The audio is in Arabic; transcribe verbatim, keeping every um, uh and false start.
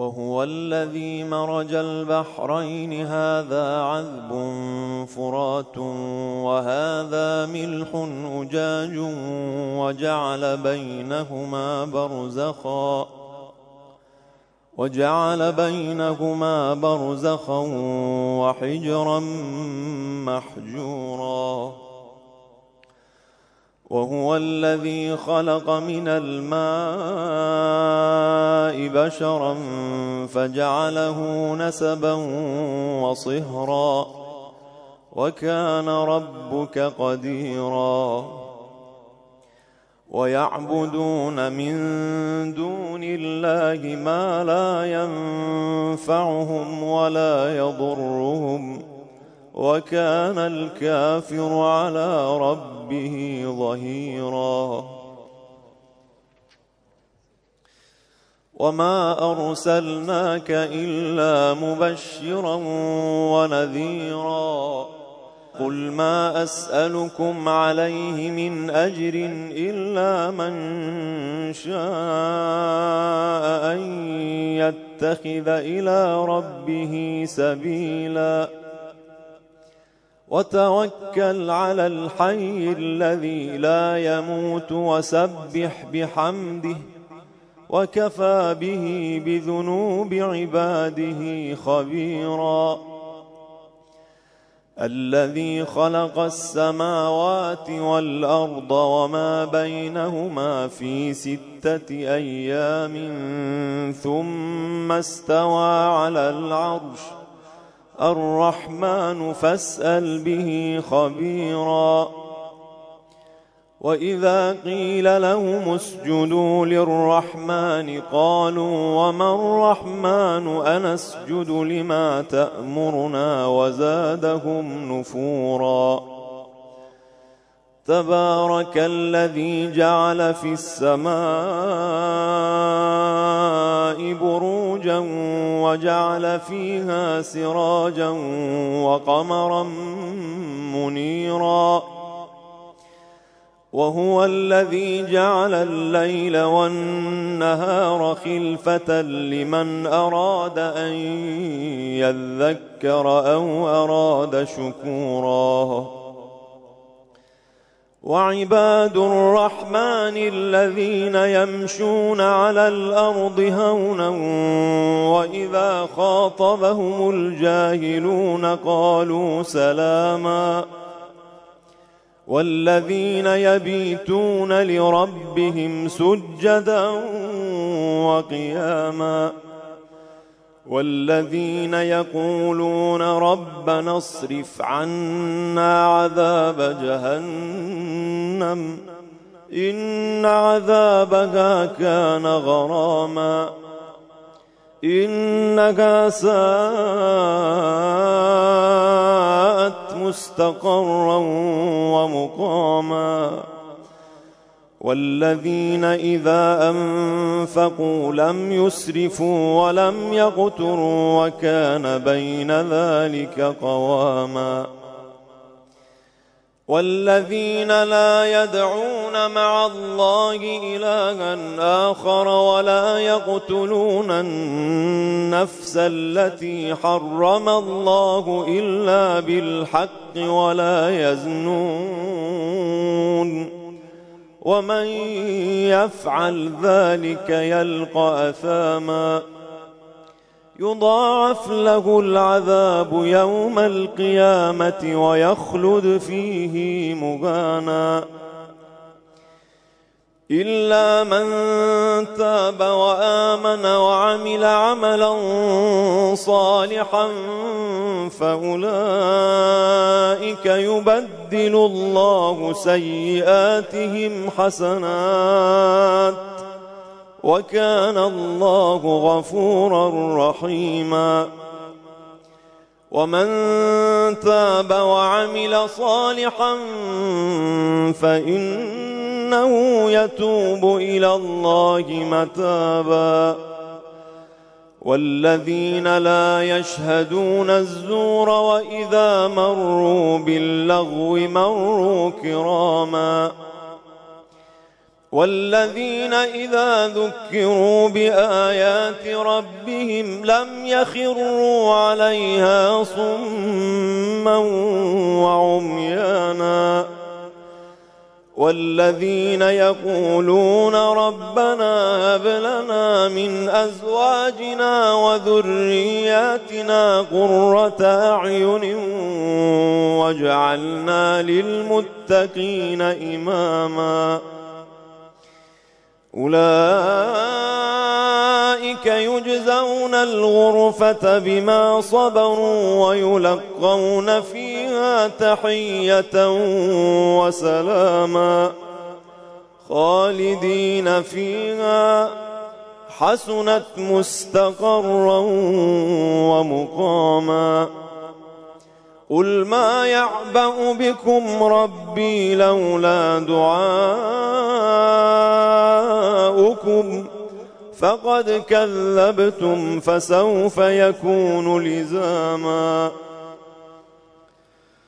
وهو الذي مرج البحرين هذا عذب فرات وهذا ملح أجاج وجعل بينهما برزخا وجعل بينهما برزخا وحجرا محجورا وهو الذي خلق من الماء بشرا فجعله نسبا وصهرا وكان ربك قديرا ويعبدون من دون الله ما لا ينفعهم ولا يضرهم وكان الكافر على ربه ظهيرا وما أرسلناك إلا مبشرا ونذيرا قل ما أسألكم عليه من أجر إلا من شاء أن يتخذ إلى ربه سبيلا وتوكل على الحي الذي لا يموت وسبح بحمده وكفى به بذنوب عباده خبيرا الذي خلق السماوات والأرض وما بينهما في ستة أيام ثم استوى على العرش الرحمن فاسأل به خبيرا وإذا قيل لهم اسجدوا للرحمن قالوا وما الرحمن أنسجد لما تأمرنا وزادهم نفورا تبارك الذي جعل في السماء بروجا وجعل فيها سراجا وقمرا منيرا وهو الذي جعل الليل والنهار خلفة لمن أراد أن يذكر أو أراد شكورا وعباد الرحمن الذين يمشون على الأرض هونا وإذا خاطبهم الجاهلون قالوا سلاما والذين يبيتون لربهم سجدا وقياما والذين يقولون ربنا اصرف عنا عذاب جهنم إن عذابها كان غراما إنها ساءت مستقرا ومقاما والذين إذا أنفقوا لم يسرفوا ولم يقتروا وكان بين ذلك قواما والذين لا يدعون مع الله إلها آخر ولا يقتلون النفس التي حرم الله إلا بالحق ولا يزنون ومن يفعل ذلك يلقى أثاما يضاعف له العذاب يوم القيامة ويخلد فيه مهانا إلا من تاب وآمن وعمل عملا صالحا فأولئك يبدل الله سيئاتهم حسنات وكان الله غفورا رحيما ومن تاب وعمل صالحا فإنه يتوب إلى الله متابا والذين لا يشهدون الزور وإذا مروا باللغو مروا كراما والذين إذا ذكروا بآيات ربهم لم يخروا عليها صما وعميانا والذين يقولون ربنا هب لنا من أزواجنا وذرياتنا قرة أعين واجعلنا للمتقين إماما أولئك يجزون الغرفة بما صبروا ويلقون فيها تحية وسلاما خالدين فيها حسنت مستقرا ومقاما قل ما يعبأ بكم ربي لولا دعاؤكم فقد كذبتم فسوف يكون لزاما